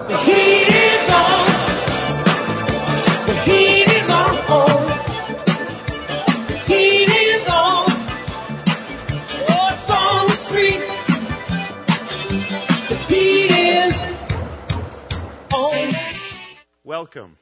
The heat is on. The heat is on. The heat is on. Oh, it's on the street. The heat is on. Welcome.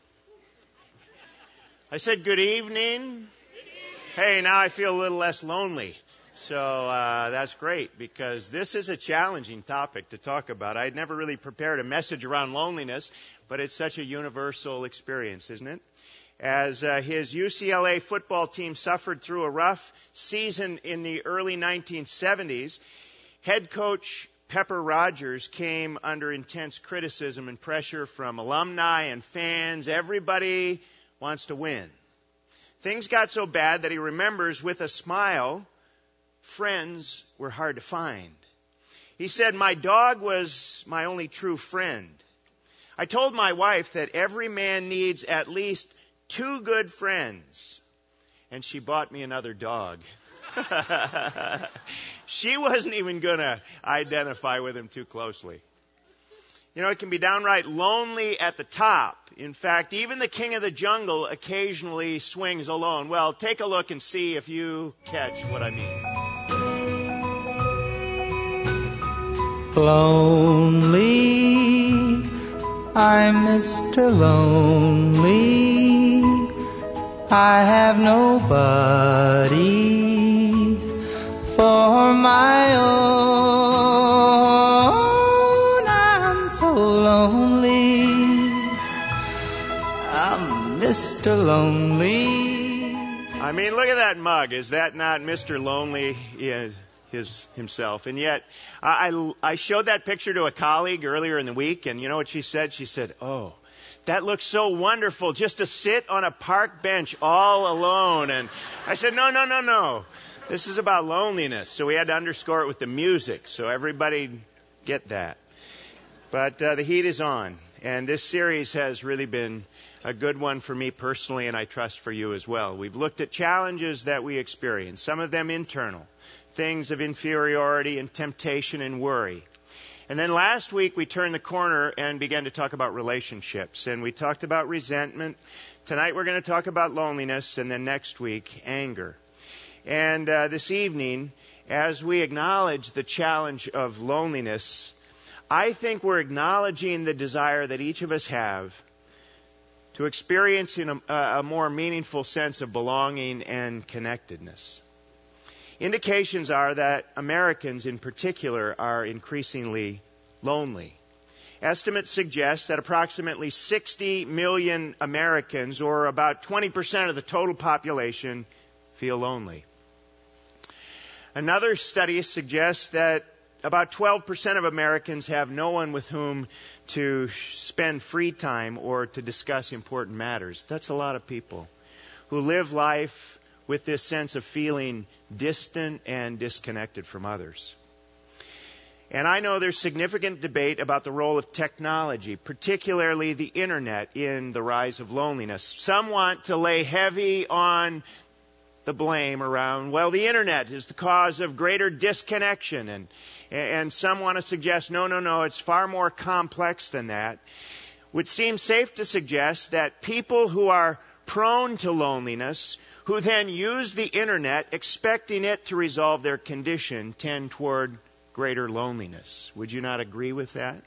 I said good evening. Hey, now I feel a little less lonely. So that's great because this is a challenging topic to talk about. I'd never really prepared a message around loneliness, but it's such a universal experience, isn't it? As his UCLA football team suffered through a rough season in the early 1970s, head coach Pepper Rogers came under intense criticism and pressure from alumni and fans. Everybody wants to win. Things got so bad that he remembers with a smile, friends were hard to find. He said, "My dog was my only true friend. I told my wife that every man needs at least 2 good friends, and she bought me another dog." She wasn't even going to identify with him too closely. You know, it can be downright lonely at the top. In fact, even the king of the jungle occasionally swings alone. Well, take a look and see if you catch what I mean. Lonely, I'm Mr. Lonely. I have nobody for my own. I'm so lonely. I'm Mr. Lonely. I mean, look at that mug. Is that not Mr. Lonely himself? And yet, I showed that picture to a colleague earlier in the week, and you know what she said? She said, "Oh, that looks so wonderful, just to sit on a park bench all alone." And I said, no. This is about loneliness. So we had to underscore it with the music, so everybody get that. But the heat is on. And this series has really been a good one for me personally, and I trust for you as well. We've looked at challenges that we experience, some of them internal, things of inferiority and temptation and worry. And then last week we turned the corner and began to talk about relationships. And we talked about resentment. Tonight we're going to talk about loneliness, and then next week, anger. And this evening, as we acknowledge the challenge of loneliness, I think we're acknowledging the desire that each of us have to experience in a more meaningful sense of belonging and connectedness. Indications are that Americans in particular are increasingly lonely. Estimates suggest that approximately 60 million Americans, or about 20% of the total population, feel lonely. Another study suggests that about 12% of Americans have no one with whom to spend free time or to discuss important matters. That's a lot of people who live life with this sense of feeling distant and disconnected from others. And I know there's significant debate about the role of technology, particularly the internet, in the rise of loneliness. Some want to lay heavy on the blame around, well, the internet is the cause of greater disconnection. And some want to suggest, no, it's far more complex than that. Would seem safe to suggest that people who are prone to loneliness, who then use the internet expecting it to resolve their condition, tend toward greater loneliness. Would you not agree with that?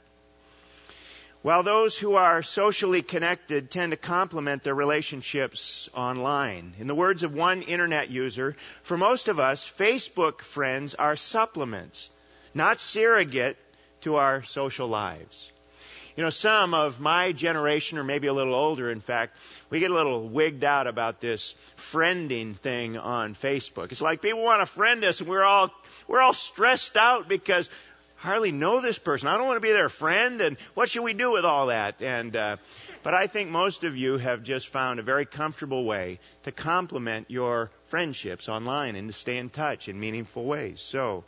While those who are socially connected tend to complement their relationships online. In the words of one internet user, for most of us, Facebook friends are supplements, not surrogate to our social lives. You know, some of my generation, or maybe a little older, in fact, we get a little wigged out about this friending thing on Facebook. It's like people want to friend us, and we're all stressed out because hardly know this person. I don't want to be their friend, and what should we do with all that? But I think most of you have just found a very comfortable way to complement your friendships online and to stay in touch in meaningful ways. So,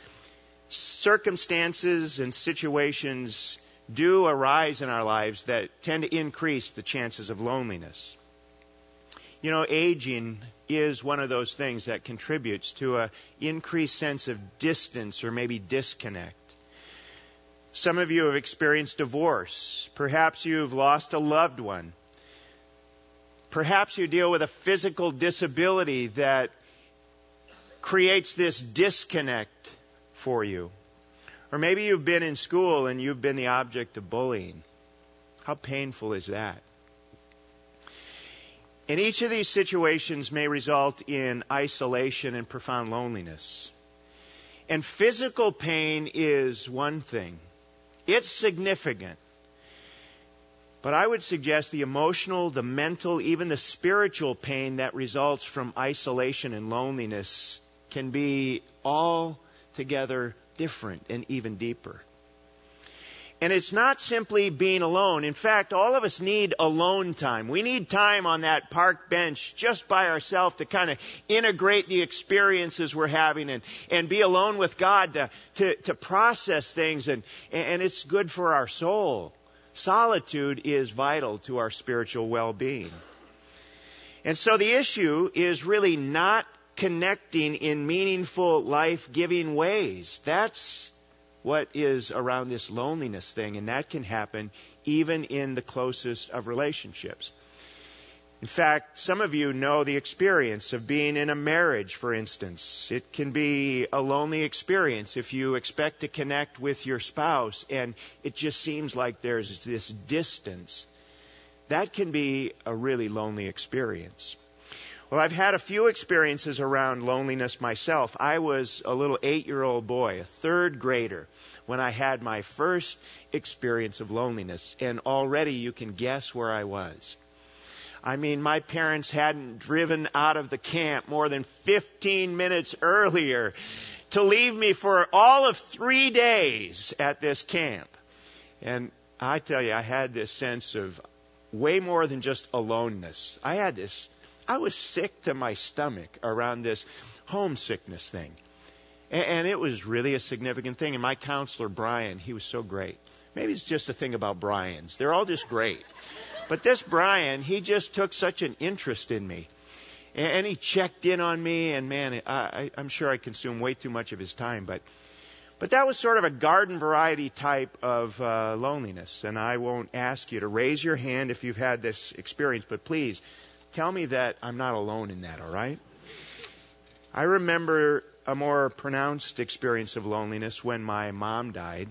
circumstances and situations do arise in our lives that tend to increase the chances of loneliness. You know, aging is one of those things that contributes to an increased sense of distance or maybe disconnect. Some of you have experienced divorce. Perhaps you've lost a loved one. Perhaps you deal with a physical disability that creates this disconnect for you. Or maybe you've been in school and you've been the object of bullying. How painful is that? And each of these situations may result in isolation and profound loneliness. And physical pain is one thing. It's significant. But I would suggest the emotional, the mental, even the spiritual pain that results from isolation and loneliness can be altogether different and even deeper. And it's not simply being alone. In fact, all of us need alone time. We need time on that park bench just by ourselves to kind of integrate the experiences we're having and be alone with God to process things. And it's good for our soul. Solitude is vital to our spiritual well-being. And so the issue is really not connecting in meaningful, life-giving ways. That's what is around this loneliness thing, and that can happen even in the closest of relationships. In fact, some of you know the experience of being in a marriage, for instance. It can be a lonely experience if you expect to connect with your spouse and it just seems like there's this distance. That can be a really lonely experience. Well, I've had a few experiences around loneliness myself. I was a little 8-year-old boy, a third grader, when I had my first experience of loneliness. And already you can guess where I was. I mean, my parents hadn't driven out of the camp more than 15 minutes earlier to leave me for all of 3 days at this camp. And I tell you, I had this sense of way more than just aloneness. I was sick to my stomach around this homesickness thing. And it was really a significant thing. And my counselor, Brian, he was so great. Maybe it's just a thing about Brians. They're all just great. But this Brian, he just took such an interest in me. And he checked in on me. And man, I'm sure I consumed way too much of his time. But that was sort of a garden variety type of loneliness. And I won't ask you to raise your hand if you've had this experience. But please, tell me that I'm not alone in that, all right? I remember a more pronounced experience of loneliness when my mom died.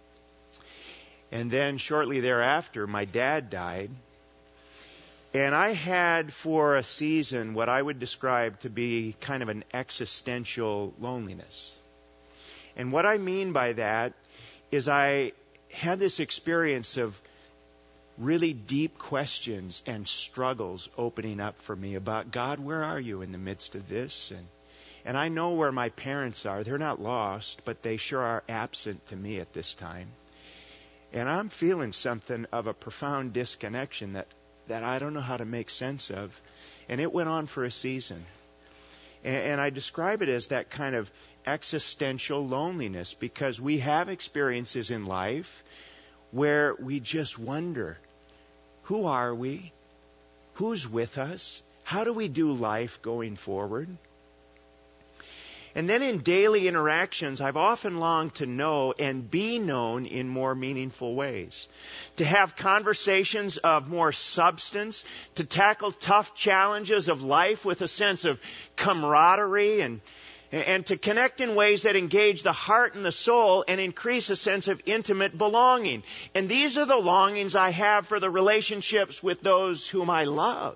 And then shortly thereafter, my dad died. And I had for a season what I would describe to be kind of an existential loneliness. And what I mean by that is I had this experience of really deep questions and struggles opening up for me about, God, where are you in the midst of this? And I know where my parents are. They're not lost, but they sure are absent to me at this time. And I'm feeling something of a profound disconnection that I don't know how to make sense of. And it went on for a season. And I describe it as that kind of existential loneliness because we have experiences in life where we just wonder, who are we? Who's with us? How do we do life going forward? And then in daily interactions, I've often longed to know and be known in more meaningful ways. To have conversations of more substance, to tackle tough challenges of life with a sense of camaraderie and to connect in ways that engage the heart and the soul and increase a sense of intimate belonging. And these are the longings I have for the relationships with those whom I love.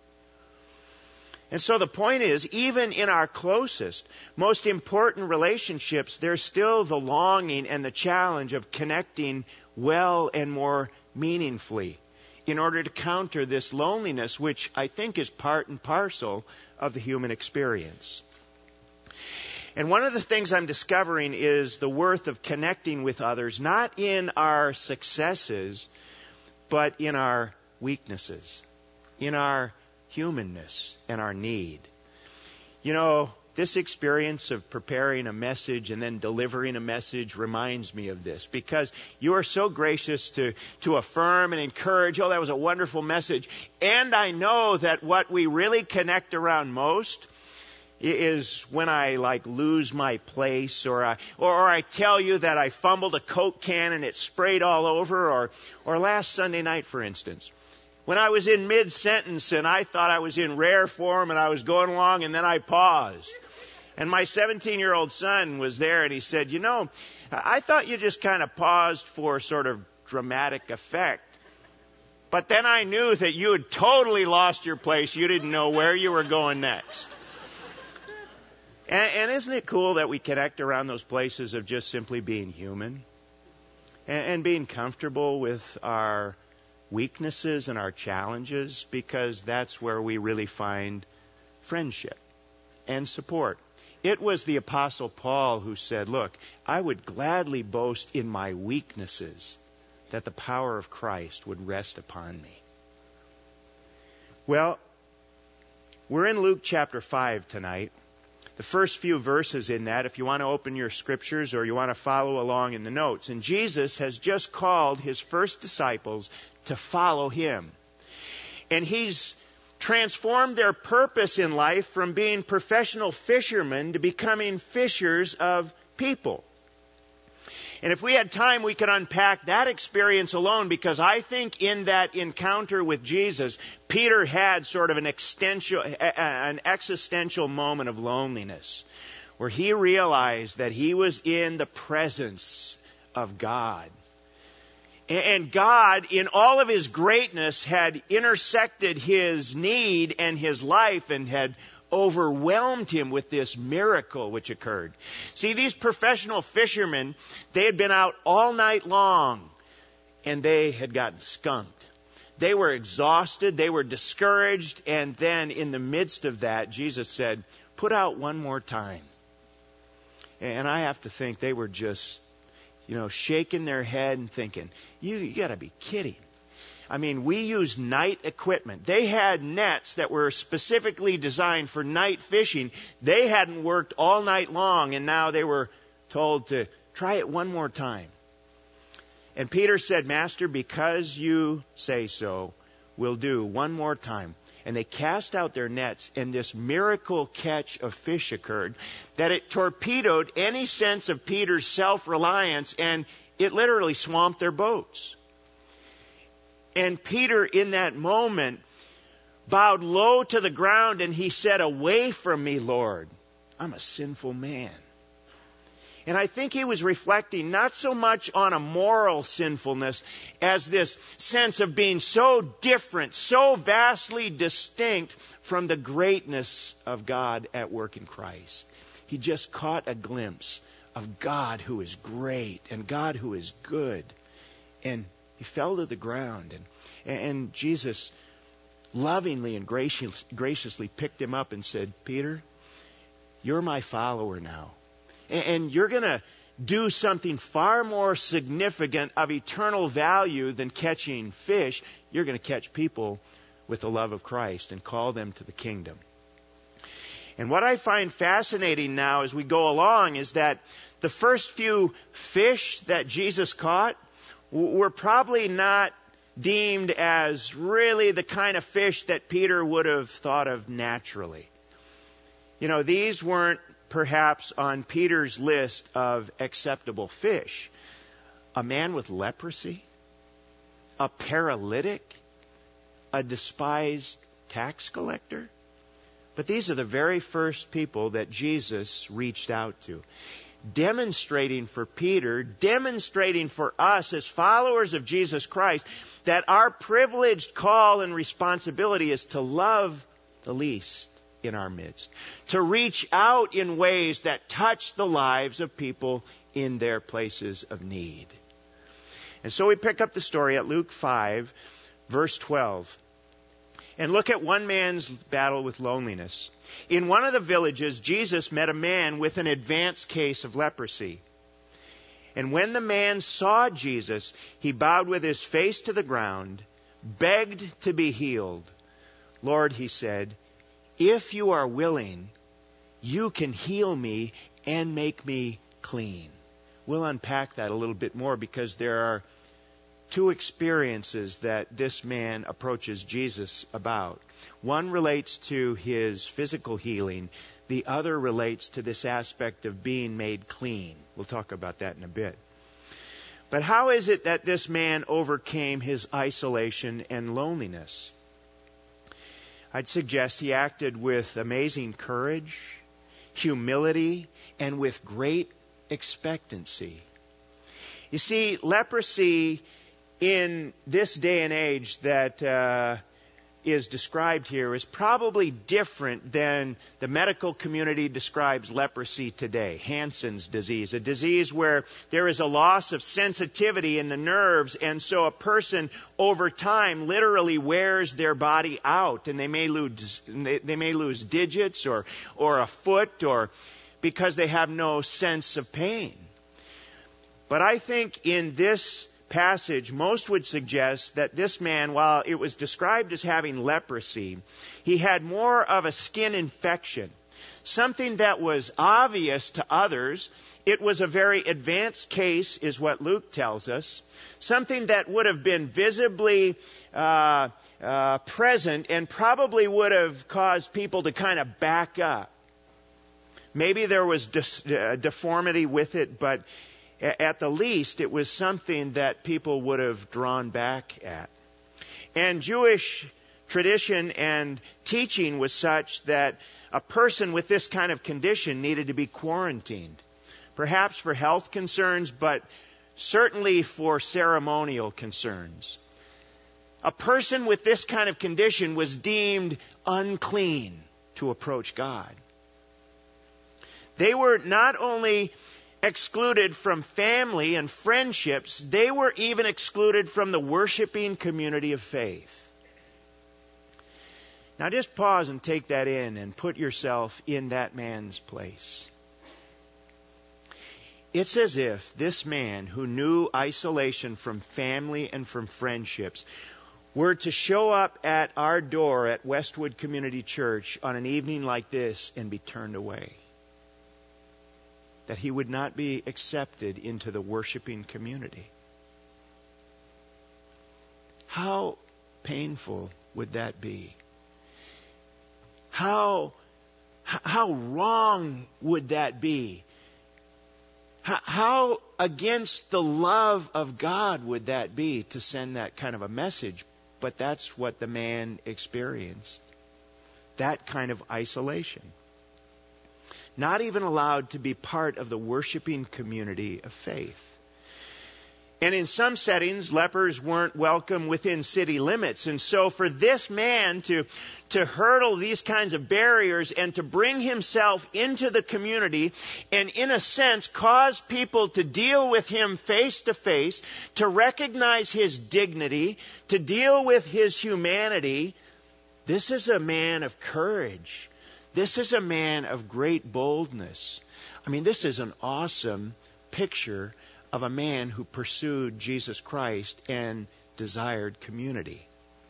And so the point is, even in our closest, most important relationships, there's still the longing and the challenge of connecting well and more meaningfully in order to counter this loneliness, which I think is part and parcel of the human experience. And one of the things I'm discovering is the worth of connecting with others, not in our successes, but in our weaknesses, in our humanness and our need. You know, this experience of preparing a message and then delivering a message reminds me of this because you are so gracious to affirm and encourage, oh, that was a wonderful message. And I know that what we really connect around most is when I lose my place, or I tell you that I fumbled a Coke can and it sprayed all over, or last Sunday night, for instance, when I was in mid-sentence and I thought I was in rare form and I was going along and then I paused. And my 17-year-old son was there and he said, I thought you just kind of paused for sort of dramatic effect. But then I knew that you had totally lost your place. You didn't know where you were going next. And isn't it cool that we connect around those places of just simply being human and being comfortable with our weaknesses and our challenges, because that's where we really find friendship and support. It was the Apostle Paul who said, look, I would gladly boast in my weaknesses that the power of Christ would rest upon me. Well, we're in Luke chapter 5 tonight. The first few verses in that, if you want to open your scriptures or you want to follow along in the notes. And Jesus has just called his first disciples to follow him. And he's transformed their purpose in life from being professional fishermen to becoming fishers of people. And if we had time, we could unpack that experience alone, because I think in that encounter with Jesus, Peter had sort of an existential moment of loneliness, where he realized that he was in the presence of God. And God, in all of his greatness, had intersected his need and his life and had overwhelmed him with this miracle which occurred. See, these professional fishermen, they had been out all night long and they had gotten skunked. They were exhausted, they were discouraged, and then in the midst of that, Jesus said, put out one more time. And I have to think they were just, shaking their head and thinking, you got to be kidding. I mean, we use night equipment. They had nets that were specifically designed for night fishing. They hadn't worked all night long, and now they were told to try it one more time. And Peter said, Master, because you say so, we'll do one more time. And they cast out their nets, and this miracle catch of fish occurred, that it torpedoed any sense of Peter's self-reliance, and it literally swamped their boats. And Peter, in that moment, bowed low to the ground and he said, away from me, Lord. I'm a sinful man. And I think he was reflecting not so much on a moral sinfulness as this sense of being so different, so vastly distinct from the greatness of God at work in Christ. He just caught a glimpse of God who is great and God who is good. And he fell to the ground, and Jesus lovingly and graciously picked him up and said, Peter, you're my follower now. And you're going to do something far more significant of eternal value than catching fish. You're going to catch people with the love of Christ and call them to the kingdom. And what I find fascinating now as we go along is that the first few fish that Jesus caught were probably not deemed as really the kind of fish that Peter would have thought of naturally. These weren't perhaps on Peter's list of acceptable fish. A man with leprosy, a paralytic, a despised tax collector. But these are the very first people that Jesus reached out to, demonstrating for Peter, demonstrating for us as followers of Jesus Christ, that our privileged call and responsibility is to love the least in our midst, to reach out in ways that touch the lives of people in their places of need. And so we pick up the story at Luke 5, verse 12. And look at one man's battle with loneliness. In one of the villages, Jesus met a man with an advanced case of leprosy. And when the man saw Jesus, he bowed with his face to the ground, begged to be healed. Lord, he said, if you are willing, you can heal me and make me clean. We'll unpack that a little bit more, because there are two experiences that this man approaches Jesus about. One relates to his physical healing. The other relates to this aspect of being made clean. We'll talk about that in a bit. But how is it that this man overcame his isolation and loneliness? I'd suggest he acted with amazing courage, humility, and with great expectancy. You see, leprosy in this day and age that is described here is probably different than the medical community describes leprosy today. Hansen's disease, a disease where there is a loss of sensitivity in the nerves, and so a person over time literally wears their body out, and they may lose digits or a foot, or because they have no sense of pain. But I think in this passage, most would suggest that this man, while it was described as having leprosy, he had more of a skin infection, something that was obvious to others. It was a very advanced case, is what Luke tells us, something that would have been visibly present and probably would have caused people to kind of back up. Maybe there was deformity with it, but at the least, it was something that people would have drawn back at. And Jewish tradition and teaching was such that a person with this kind of condition needed to be quarantined, perhaps for health concerns, but certainly for ceremonial concerns. A person with this kind of condition was deemed unclean to approach God. They were not only excluded from family and friendships, they were even excluded from the worshiping community of faith. Now just pause and take that in and put yourself in that man's place. It's as if this man who knew isolation from family and from friendships were to show up at our door at Westwood Community Church on an evening like this and be turned away. That he would not be accepted into the worshiping community. How painful would that be? How wrong would that be? How against the love of God would that be to send that kind of a message? But that's what the man experienced. That kind of isolation. Not even allowed to be part of the worshiping community of faith. And in some settings, lepers weren't welcome within city limits. And so for this man to hurdle these kinds of barriers and to bring himself into the community and in a sense cause people to deal with him face to face, to recognize his dignity, to deal with his humanity, this is a man of courage. This is a man of great boldness. I mean, this is an awesome picture of a man who pursued Jesus Christ and desired community.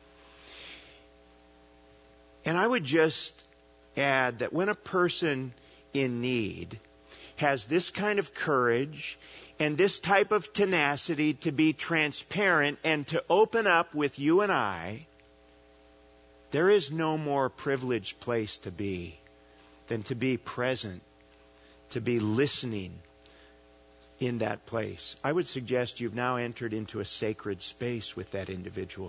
And I would just add that when a person in need has this kind of courage and this type of tenacity to be transparent and to open up with you and I, there is no more privileged place to be than to be present, to be listening in that place. I would suggest you've now entered into a sacred space with that individual.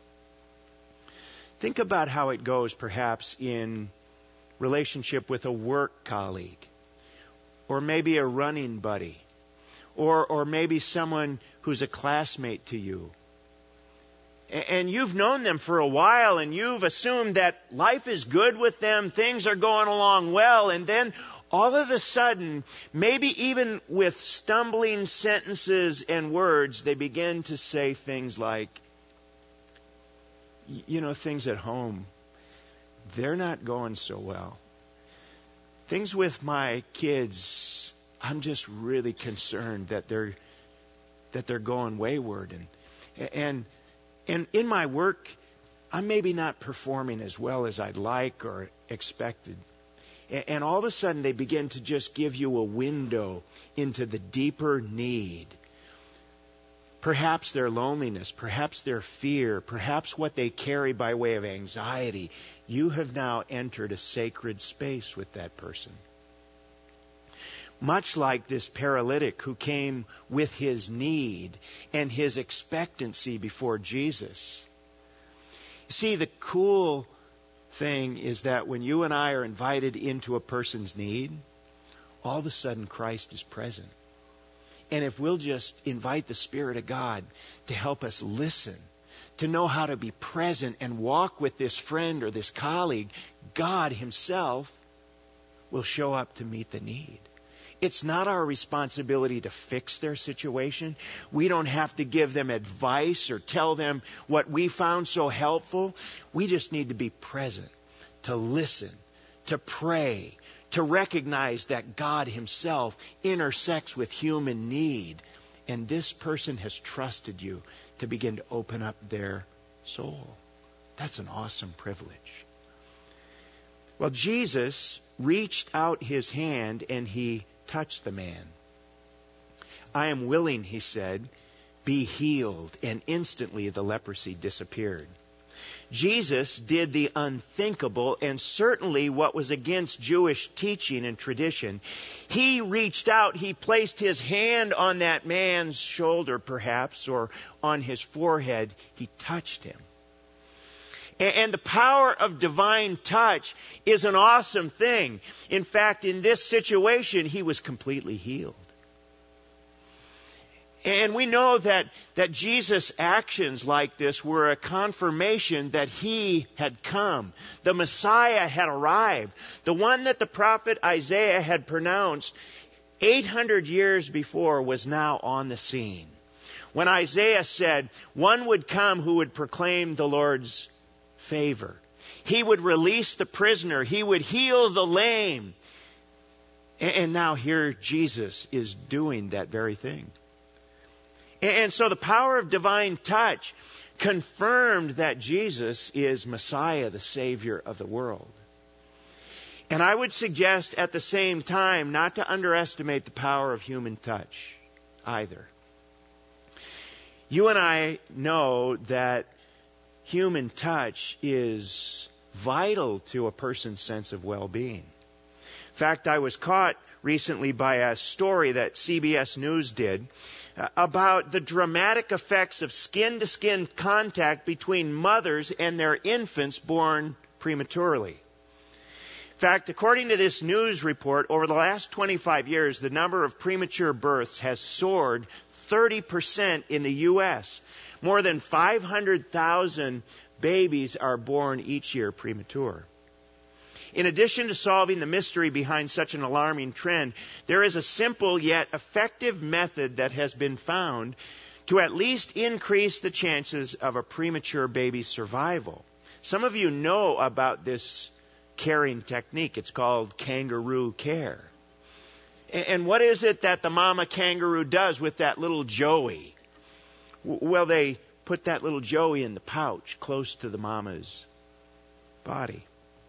Think about how it goes perhaps in relationship with a work colleague, or maybe a running buddy, or maybe someone who's a classmate to you. And you've known them for a while and you've assumed that life is good with them, things are going along well, and then all of a sudden, maybe even with stumbling sentences and words, they begin to say things like, you know, things at home, they're not going so well. Things with my kids, I'm just really concerned that they're going wayward. And in my work, I'm maybe not performing as well as I'd like or expected. And all of a sudden, they begin to just give you a window into the deeper need. perhaps their loneliness, perhaps their fear, perhaps what they carry by way of anxiety. You have now entered a sacred space with that person. Much like this paralytic who came with his need and his expectancy before Jesus. See, the cool thing is that when you and I are invited into a person's need, all of a sudden Christ is present. And if we'll just invite the Spirit of God to help us listen, to know how to be present and walk with this friend or this colleague, God Himself will show up to meet the need. It's not our responsibility to fix their situation. We don't have to give them advice or tell them what we found so helpful. We just need to be present, to listen, to pray, to recognize that God Himself intersects with human need. And this person has trusted you to begin to open up their soul. That's an awesome privilege. Well, Jesus reached out His hand and He touched the man. I am willing, He said, be healed. And instantly the leprosy disappeared. Jesus did the unthinkable and certainly what was against Jewish teaching and tradition. He reached out, He placed His hand on that man's shoulder perhaps, or on his forehead. He touched him. And the power of divine touch is an awesome thing. In fact, in this situation, he was completely healed. And we know that Jesus' actions like this were a confirmation that He had come. The Messiah had arrived. The one that the prophet Isaiah had pronounced 800 years before was now on the scene. When Isaiah said, one would come who would proclaim the Lord's favor. He would release the prisoner. He would heal the lame. And now here Jesus is doing that very thing. And so the power of divine touch confirmed that Jesus is Messiah, the Savior of the world. And I would suggest at the same time not to underestimate the power of human touch either. You and I know that human touch is vital to a person's sense of well-being. In fact, I was caught recently by a story that CBS News did about the dramatic effects of skin-to-skin contact between mothers and their infants born prematurely. In fact, according to this news report, over the last 25 years, the number of premature births has soared 30% in the U.S. More than 500,000 babies are born each year premature. In addition to solving the mystery behind such an alarming trend, there is a simple yet effective method that has been found to at least increase the chances of a premature baby's survival. Some of you know about this caring technique. It's called kangaroo care. And what is it that the mama kangaroo does with that little Joey? Well, they put that little Joey in the pouch close to the mama's body.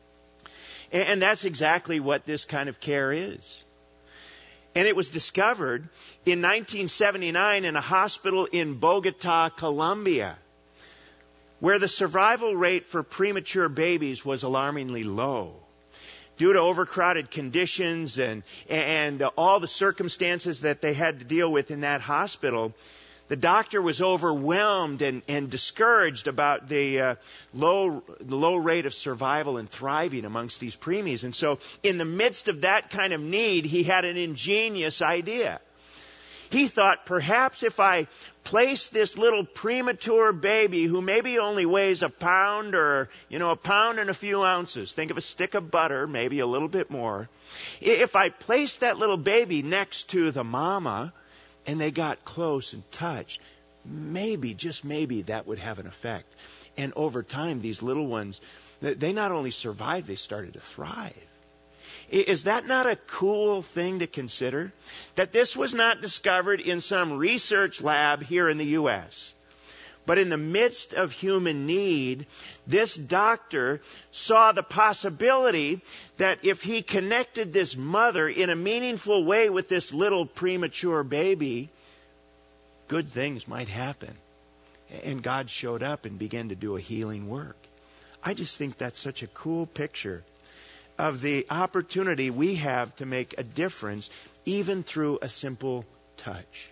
And that's exactly what this kind of care is. And it was discovered in 1979 in a hospital in Bogota, Colombia, where the survival rate for premature babies was alarmingly low. Due to overcrowded conditions and all the circumstances that they had to deal with in that hospital, the doctor was overwhelmed and discouraged about the low rate of survival and thriving amongst these preemies. And so in the midst of that kind of need, he had an ingenious idea. He thought, perhaps if I place this little premature baby who maybe only weighs a pound or, a pound and a few ounces, think of a stick of butter, maybe a little bit more. If I place that little baby next to the mama and they got close and touched, maybe, just maybe, that would have an effect. And over time, these little ones, they not only survived, they started to thrive. Is that not a cool thing to consider? That this was not discovered in some research lab here in the U.S., but in the midst of human need, this doctor saw the possibility that if he connected this mother in a meaningful way with this little premature baby, good things might happen. And God showed up and began to do a healing work. I just think that's such a cool picture of the opportunity we have to make a difference, even through a simple touch.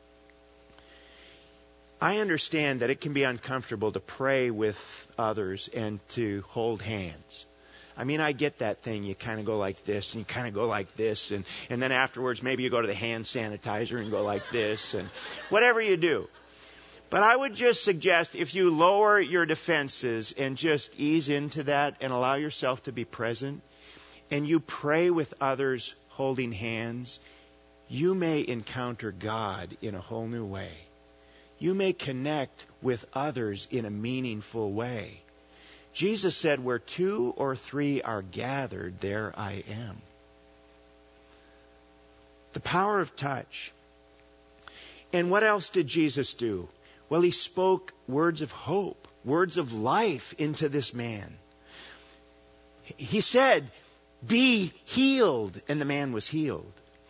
I understand that it can be uncomfortable to pray with others and to hold hands. I mean, I get that thing. You kind of go like this, and you kind of go like this, and then afterwards maybe you go to the hand sanitizer and go like this, and whatever you do. But I would just suggest if you lower your defenses and just ease into that and allow yourself to be present, and you pray with others holding hands, you may encounter God in a whole new way. You may connect with others in a meaningful way. Jesus said, where 2 or 3 are gathered, there I am. The power of touch. And what else did Jesus do? Well, he spoke words of hope, words of life into this man. He said, be healed, and the man was healed.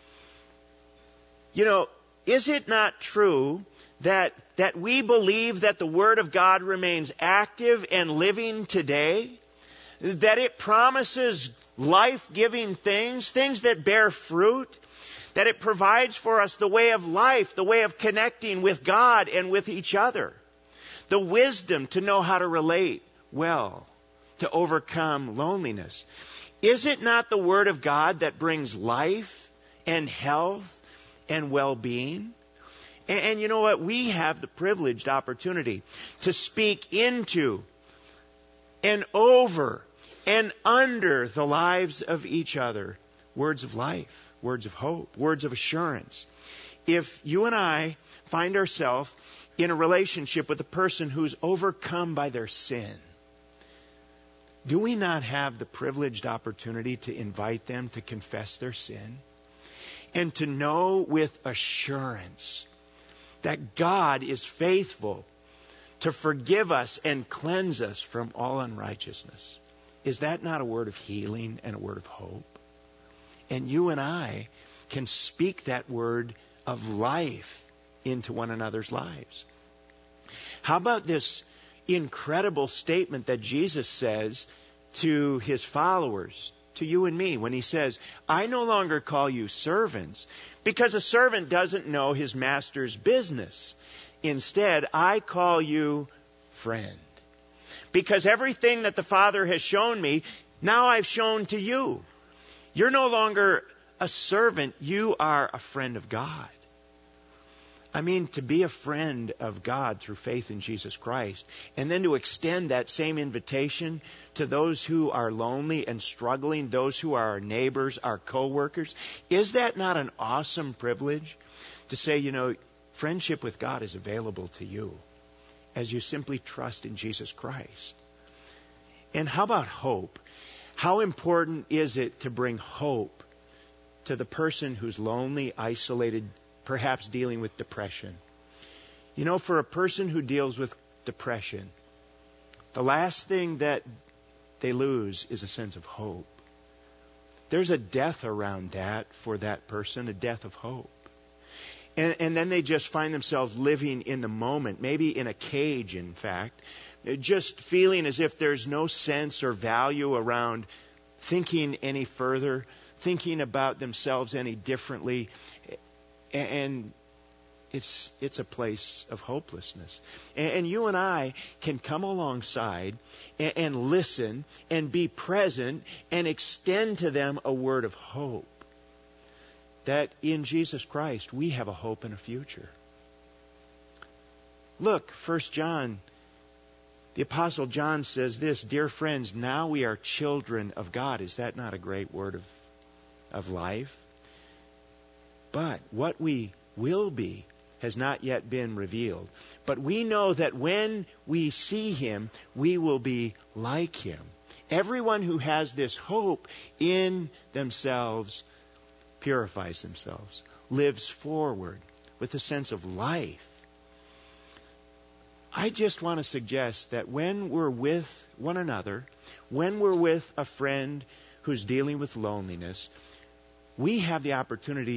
You know, is it not true that we believe that the Word of God remains active and living today? That it promises life-giving things, things that bear fruit? That it provides for us the way of life, the way of connecting with God and with each other. The wisdom to know how to relate well, to overcome loneliness. Is it not the Word of God that brings life and health and well-being? And you know what? We have the privileged opportunity to speak into and over and under the lives of each other words of life, words of hope, words of assurance. If you and I find ourselves in a relationship with a person who's overcome by their sin, do we not have the privileged opportunity to invite them to confess their sin and to know with assurance that God is faithful to forgive us and cleanse us from all unrighteousness? Is that not a word of healing and a word of hope? And you and I can speak that word of life into one another's lives. How about this incredible statement that Jesus says to his followers, to you and me, when he says, I no longer call you servants, because a servant doesn't know his master's business. Instead, I call you friend. Because everything that the Father has shown me, now I've shown to you. You're no longer a servant, you are a friend of God. I mean, to be a friend of God through faith in Jesus Christ, and then to extend that same invitation to those who are lonely and struggling, those who are our neighbors, our co-workers. Is that not an awesome privilege to say, you know, friendship with God is available to you as you simply trust in Jesus Christ? And how about hope? How important is it to bring hope to the person who's lonely, isolated, perhaps dealing with depression? You know, for a person who deals with depression, the last thing that they lose is a sense of hope. There's a death around that for that person, a death of hope. And then they just find themselves living in the moment, maybe in a cage, in fact, just feeling as if there's no sense or value around thinking any further, thinking about themselves any differently. And it's a place of hopelessness. And you and I can come alongside and listen and be present and extend to them a word of hope. That in Jesus Christ we have a hope and a future. Look, 1 John, the Apostle John says this, dear friends, now we are children of God. Is that not a great word of life? But what we will be has not yet been revealed. But we know that when we see Him, we will be like Him. Everyone who has this hope in themselves purifies themselves, lives forward with a sense of life. I just want to suggest that when we're with one another, when we're with a friend who's dealing with loneliness, we have the opportunity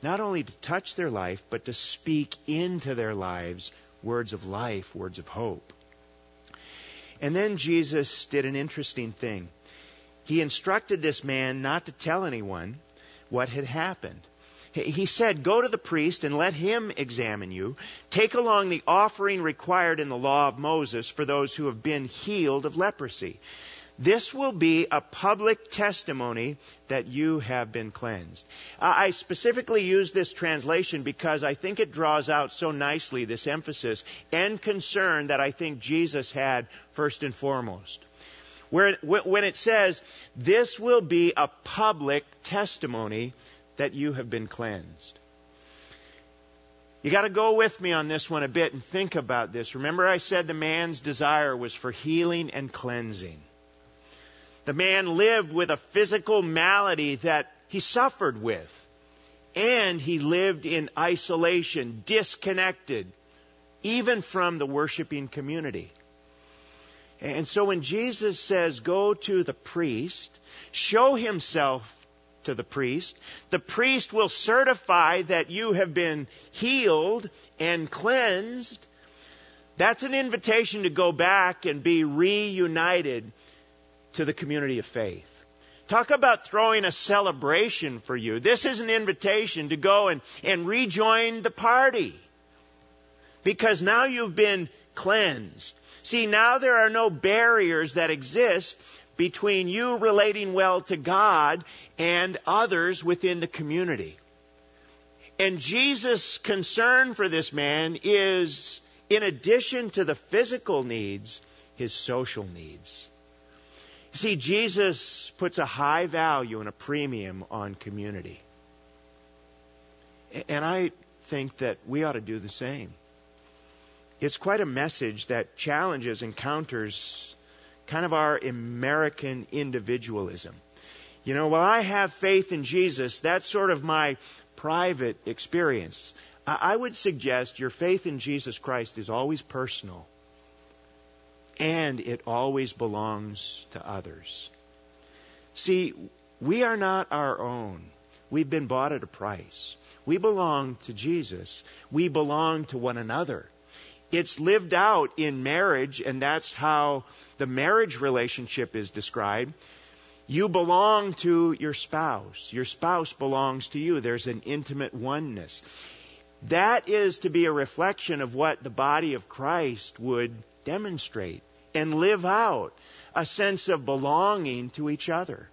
not only to touch their life, but to speak into their lives words of life, words of hope. And then Jesus did an interesting thing. He instructed this man not to tell anyone what had happened. He said, "Go to the priest and let him examine you. Take along the offering required in the law of Moses for those who have been healed of leprosy. This will be a public testimony that you have been cleansed." I specifically use this translation because I think it draws out so nicely this emphasis and concern that I think Jesus had first and foremost. When it says, "This will be a public testimony that you have been cleansed." You got to go with me on this one a bit and think about this. Remember I said the man's desire was for healing and cleansing. The man lived with a physical malady that he suffered with. And he lived in isolation, disconnected, even from the worshiping community. And so when Jesus says, "Go to the priest, show himself to the priest will certify that you have been healed and cleansed," that's an invitation to go back and be reunited to the community of faith. Talk about throwing a celebration for you. This is an invitation to go and rejoin the party. Because now you've been cleansed. See, now there are no barriers that exist between you relating well to God and others within the community. And Jesus' concern for this man is, in addition to the physical needs, his social needs. You see, Jesus puts a high value and a premium on community. And I think that we ought to do the same. It's quite a message that challenges and counters kind of our American individualism. You know, while I have faith in Jesus, that's sort of my private experience. I would suggest your faith in Jesus Christ is always personal. And it always belongs to others. See, we are not our own. We've been bought at a price. We belong to Jesus. We belong to one another. It's lived out in marriage, and that's how the marriage relationship is described. You belong to your spouse. Your spouse belongs to you. There's an intimate oneness. That is to be a reflection of what the body of Christ would demonstrate and live out, a sense of belonging to each other.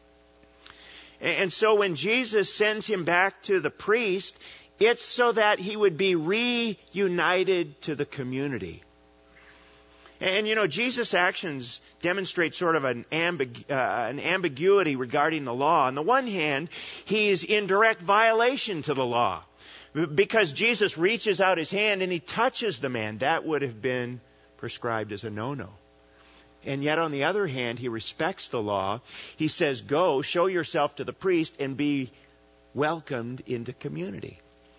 And so when Jesus sends him back to the priest, it's so that he would be reunited to the community. And you know, Jesus' actions demonstrate sort of an ambiguity regarding the law. On the one hand, he's in direct violation to the law, because Jesus reaches out his hand and he touches the man. That would have been prescribed as a no-no. And yet on the other hand, he respects the law. He says, "Go, show yourself to the priest and be welcomed into community."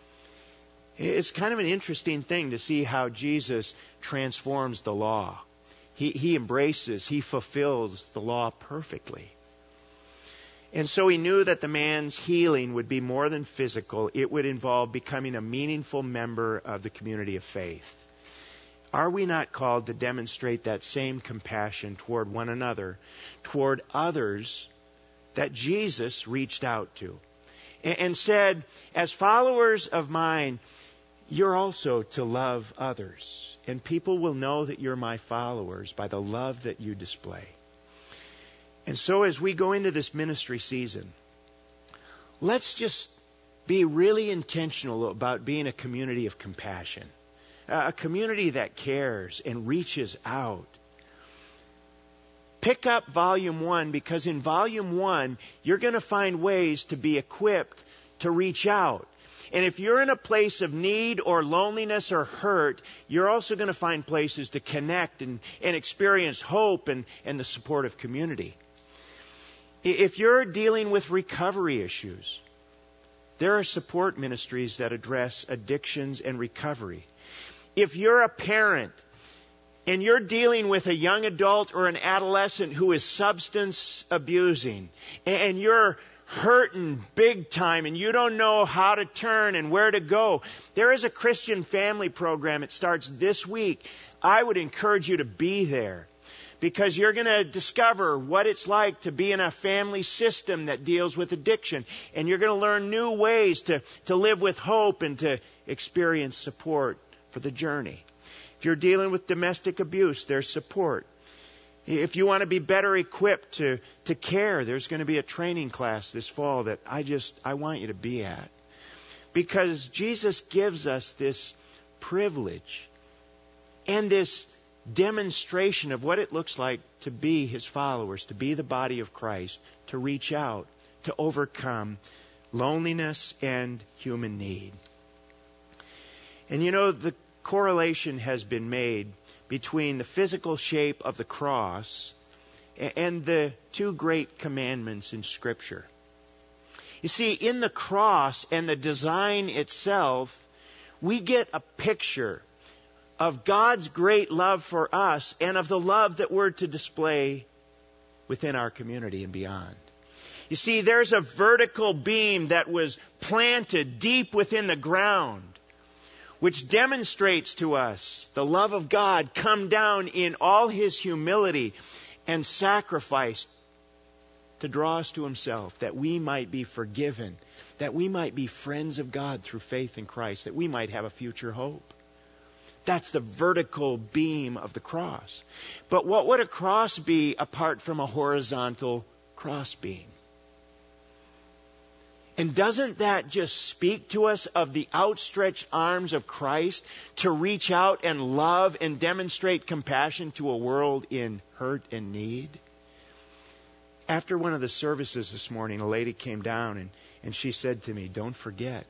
It's kind of an interesting thing to see how Jesus transforms the law. He embraces, he fulfills the law perfectly. And so he knew that the man's healing would be more than physical. It would involve becoming a meaningful member of the community of faith. Are we not called to demonstrate that same compassion toward one another, toward others that Jesus reached out to and said, "As followers of mine, you're also to love others, and people will know that you're my followers by the love that you display." And so as we go into this ministry season, let's just be really intentional about being a community of compassion, a community that cares and reaches out. Pick up Volume 1, because in Volume 1, you're going to find ways to be equipped to reach out. And if you're in a place of need or loneliness or hurt, you're also going to find places to connect and experience hope and the support of community. If you're dealing with recovery issues, there are support ministries that address addictions and recovery. If you're a parent and you're dealing with a young adult or an adolescent who is substance abusing, and you're hurting big time and you don't know how to turn and where to go, there is a Christian family program. It starts this week. I would encourage you to be there, because you're going to discover what it's like to be in a family system that deals with addiction. And you're going to learn new ways to live with hope and to experience support for the journey. If you're dealing with domestic abuse, there's support. If you want to be better equipped to care, there's going to be a training class this fall that I want you to be at. Because Jesus gives us this privilege and this demonstration of what it looks like to be His followers, to be the body of Christ, to reach out, to overcome loneliness and human need. And you know, the correlation has been made between the physical shape of the cross and the two great commandments in Scripture. You see, in the cross and the design itself, we get a picture of God's great love for us and of the love that we're to display within our community and beyond. You see, there's a vertical beam that was planted deep within the ground, which demonstrates to us the love of God come down in all His humility and sacrifice to draw us to Himself, that we might be forgiven, that we might be friends of God through faith in Christ, that we might have a future hope. That's the vertical beam of the cross. But what would a cross be apart from a horizontal cross beam? And doesn't that just speak to us of the outstretched arms of Christ to reach out and love and demonstrate compassion to a world in hurt and need? After one of the services this morning, a lady came down and she said to me, don't forget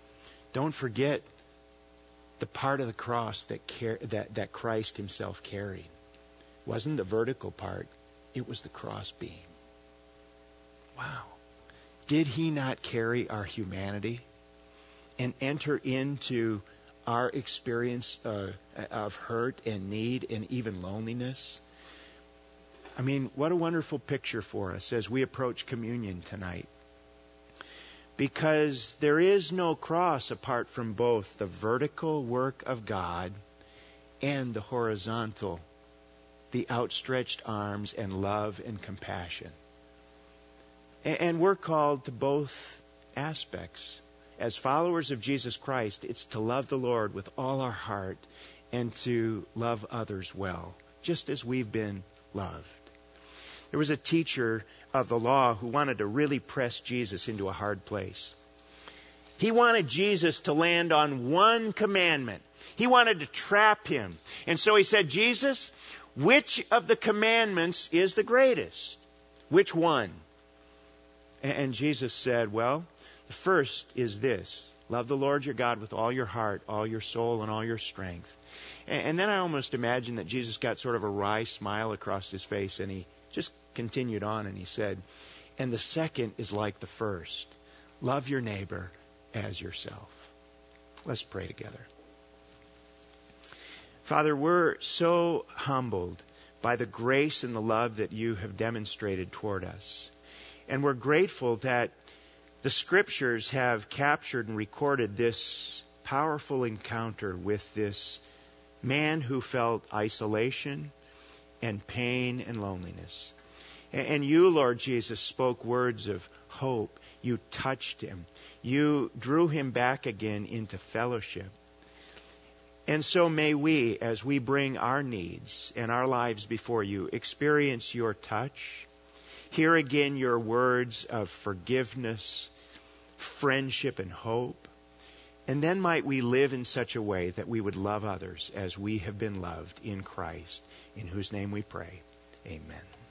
the part of the cross that Christ Himself carried. It wasn't the vertical part, it was the cross beam. Wow. Did He not carry our humanity and enter into our experience of hurt and need and even loneliness? I mean, what a wonderful picture for us as we approach communion tonight. Because there is no cross apart from both the vertical work of God and the horizontal, the outstretched arms and love and compassion. And we're called to both aspects. As followers of Jesus Christ, it's to love the Lord with all our heart and to love others well, just as we've been loved. There was a teacher of the law who wanted to really press Jesus into a hard place. He wanted Jesus to land on one commandment. He wanted to trap Him. And so he said, Jesus, which of the commandments is the greatest? Which one? And Jesus said, well, the first is this: love the Lord your God with all your heart, all your soul, and all your strength. And then I almost imagine that Jesus got sort of a wry smile across His face, and He just continued on and He said, and the second is like the first: love your neighbor as yourself. Let's pray together. Father, we're so humbled by the grace and the love that You have demonstrated toward us. And we're grateful that the Scriptures have captured and recorded this powerful encounter with this man who felt isolation and pain and loneliness. And You, Lord Jesus, spoke words of hope. You touched him. You drew him back again into fellowship. And so may we, as we bring our needs and our lives before You, experience Your touch. Hear again Your words of forgiveness, friendship, and hope. And then might we live in such a way that we would love others as we have been loved in Christ, in whose name we pray. Amen.